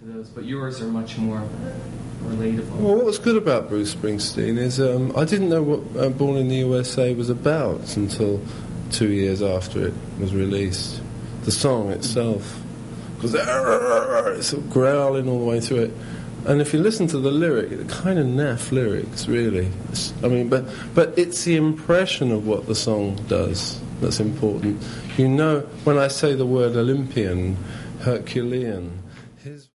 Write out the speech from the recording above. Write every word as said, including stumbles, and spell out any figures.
to those, but yours are much more relatable. Well, what was good about Bruce Springsteen is um, I didn't know what uh, Born in the U S A was about until two years after it was released. The song itself, because it's sort of growling all the way through it. And if you listen to the lyric, the kind of naff lyrics, really. It's, I mean, but but it's the impression of what the song does that's important. You know, when I say the word Olympian, Herculean, his